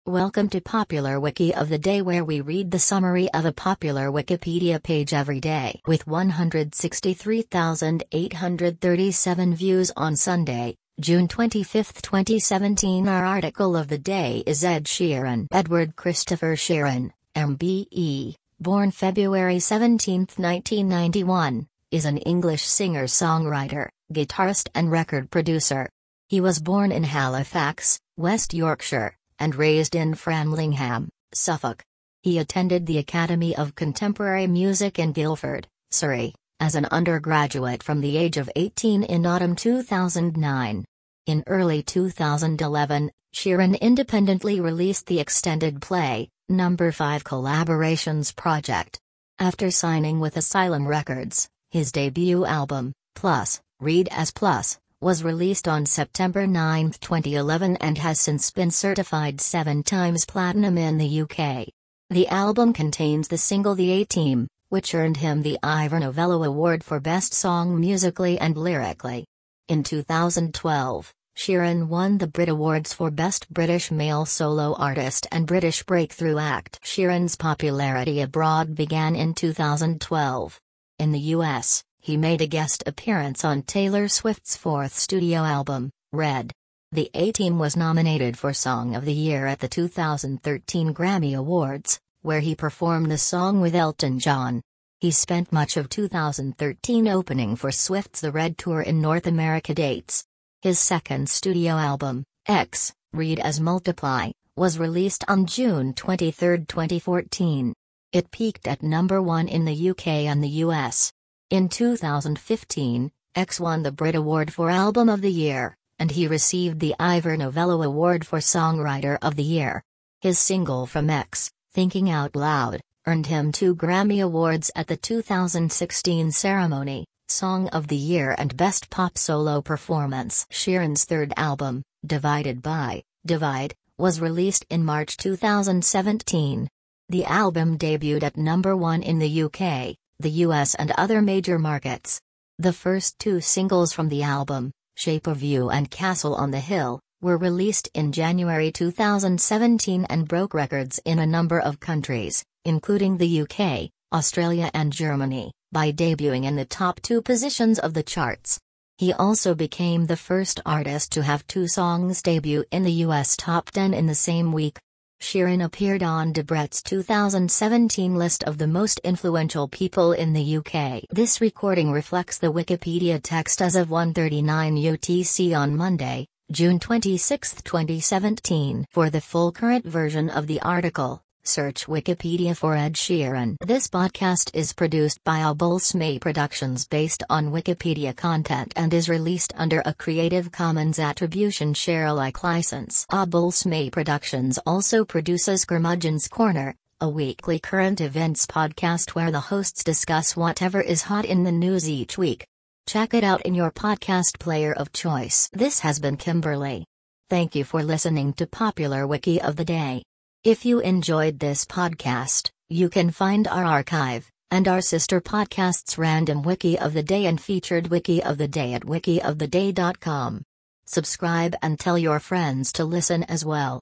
Welcome to Popular Wiki of the Day, where we read the summary of a popular Wikipedia page every day. With 163,837 views on Sunday, June 25, 2017, our article of the day is Ed Sheeran. Edward Christopher Sheeran, MBE, born February 17, 1991, is an English singer-songwriter, guitarist and record producer. He was born in Halifax, West Yorkshire, and raised in Framlingham, Suffolk. He attended the Academy of Contemporary Music in Guildford, Surrey, as an undergraduate from the age of 18 in autumn 2009. In early 2011, Sheeran independently released the extended play, No. 5 Collaborations Project. After signing with Asylum Records, his debut album, Plus, Read as Plus, was released on September 9, 2011 and has since been certified 7 times platinum in the UK. The album contains the single The A-Team, which earned him the Ivor Novello Award for Best Song Musically and Lyrically. In 2012, Sheeran won the Brit Awards for Best British Male Solo Artist and British Breakthrough Act. Sheeran's popularity abroad began in 2012. In the US, he made a guest appearance on Taylor Swift's 4th studio album, Red. The A-Team was nominated for Song of the Year at the 2013 Grammy Awards, where he performed the song with Elton John. He spent much of 2013 opening for Swift's The Red Tour in North America dates. His second studio album, X, Read as Multiply, was released on June 23, 2014. It peaked at number 1 in the UK and the US. In 2015, X won the Brit Award for Album of the Year, and he received the Ivor Novello Award for Songwriter of the Year. His single from X, Thinking Out Loud, earned him 2 Grammy Awards at the 2016 ceremony, Song of the Year and Best Pop Solo Performance. Sheeran's third album, Divided by Divide, was released in March 2017. The album debuted at number 1 in the UK, the US and other major markets. The first 2 singles from the album, Shape of You and Castle on the Hill, were released in January 2017 and broke records in a number of countries, including the UK, Australia and Germany, by debuting in the top 2 positions of the charts. He also became the first artist to have 2 songs debut in the US top 10 in the same week. Sheeran appeared on Debrett's 2017 list of the most influential people in the UK. This recording reflects the Wikipedia text as of 1:39 UTC on Monday, June 26, 2017. For the full current version of the article, search Wikipedia for Ed Sheeran. This podcast is produced by Abulsme Productions based on Wikipedia content and is released under a Creative Commons Attribution Share Alike license. Abulsme Productions also produces Curmudgeon's Corner, a weekly current events podcast where the hosts discuss whatever is hot in the news each week. Check it out in your podcast player of choice. This has been Kimberly. Thank you for listening to Popular Wiki of the Day. If you enjoyed this podcast, you can find our archive, and our sister podcasts Random Wiki of the Day and Featured Wiki of the Day at wikioftheday.com. Subscribe and tell your friends to listen as well.